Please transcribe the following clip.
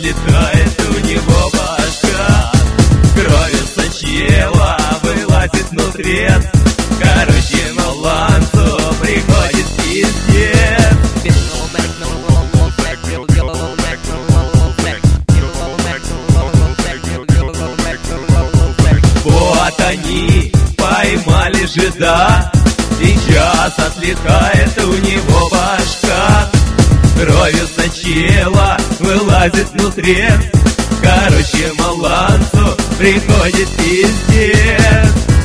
отлетает у него башка. Кровью сочела, вылазит внутри. Короче, маланцу приходит пиздец. Вот они поймали жида, сейчас отлетает у него башка. Кровью сочела, вылазит внутри. Короче, маланцу приходит пиздец.